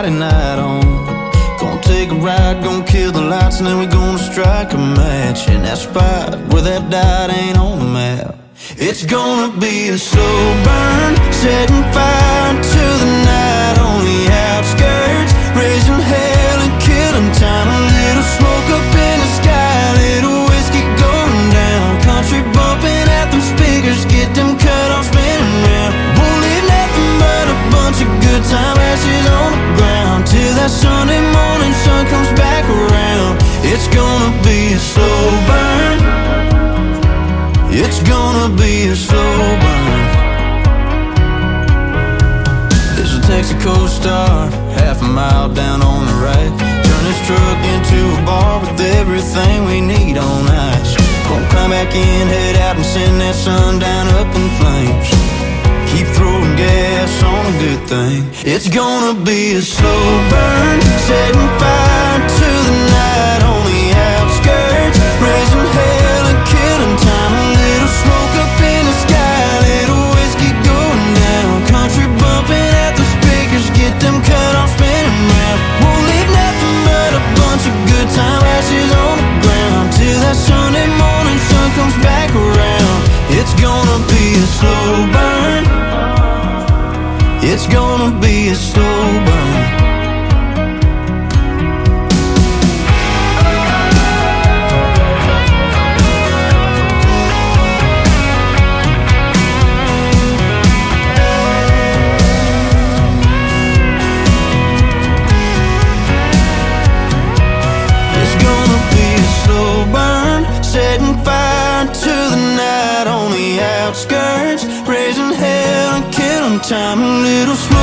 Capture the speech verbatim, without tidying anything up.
Friday night on. Gonna take a ride, gonna kill the lights, and then we gonna strike a match in that spot where that dot ain't on the map. It's gonna be a slow burn, setting fire to the night on the outskirts, raising hell and killing time. A little smoke up in the sky, a little whiskey going down, country bumping at them speakers, get them cut off spinning round. Won't leave nothing but a bunch of good time ashes on the ground till that Sunday morning sun comes back around. It's gonna be a slow burn. It's gonna be a slow burn. There's a Texaco Star, half a mile down on the right. Turn this truck into a bar with everything we need on ice. Gonna climb back in, head out and send that sun down up in flames. Keep throwing gas on a good thing. It's gonna be a slow burn, setting fire to the night on the outskirts, raising hell and killing time. A little smoke up in the sky, a little whiskey going down, country bumping at the speakers, get them cut off spinning round. Won't leave nothing but a bunch of good time ashes on the ground till that Sunday morning sun comes back around. It's gonna be a slow burn. It's gonna be a slow burn. It's gonna be a slow burn, setting fire to the night on the outskirts, raising hell and killing time. A little smoke